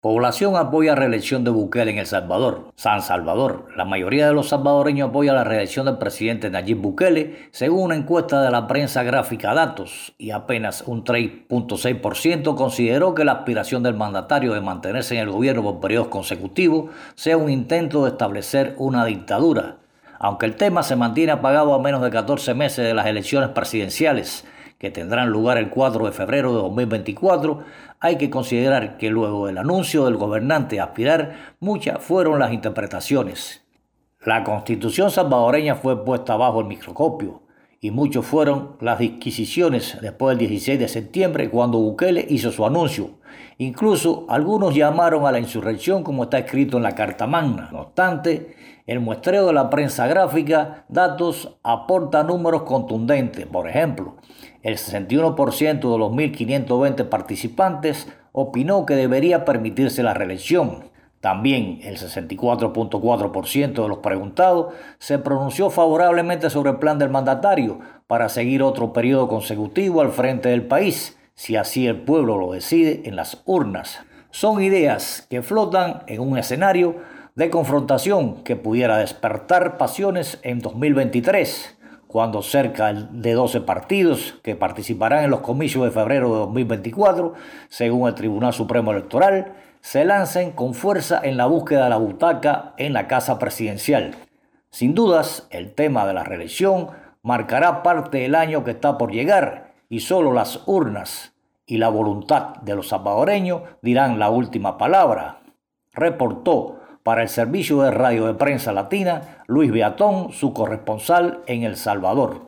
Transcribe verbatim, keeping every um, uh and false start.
Población apoya reelección de Bukele en El Salvador. San Salvador. La mayoría de los salvadoreños apoya la reelección del presidente Nayib Bukele, según una encuesta de la prensa gráfica Datos, y apenas un tres punto seis por ciento consideró que la aspiración del mandatario de mantenerse en el gobierno por periodos consecutivos sea un intento de establecer una dictadura. Aunque el tema se mantiene apagado a menos de catorce meses de las elecciones presidenciales, que tendrán lugar el cuatro de febrero de dos mil veinticuatro, hay que considerar que luego del anuncio del gobernante a aspirar, muchas fueron las interpretaciones. La constitución salvadoreña fue puesta bajo el microscopio y muchos fueron las disquisiciones después del dieciséis de septiembre cuando Bukele hizo su anuncio. Incluso algunos llamaron a la insurrección como está escrito en la Carta Magna. No obstante, el muestreo de la prensa gráfica Datos aporta números contundentes. Por ejemplo, el sesenta y uno por ciento de los mil quinientos veinte participantes opinó que debería permitirse la reelección. También el sesenta y cuatro punto cuatro por ciento de los preguntados se pronunció favorablemente sobre el plan del mandatario para seguir otro periodo consecutivo al frente del país, si así el pueblo lo decide en las urnas. Son ideas que flotan en un escenario de confrontación que pudiera despertar pasiones en dos mil veintitrés, cuando cerca de doce partidos que participarán en los comicios de febrero de dos mil veinticuatro, según el Tribunal Supremo Electoral, se lancen con fuerza en la búsqueda de la butaca en la Casa Presidencial. Sin dudas, el tema de la reelección marcará parte del año que está por llegar y solo las urnas y la voluntad de los salvadoreños dirán la última palabra. Reportó para el Servicio de Radio de Prensa Latina Luis Beatón, su corresponsal en El Salvador.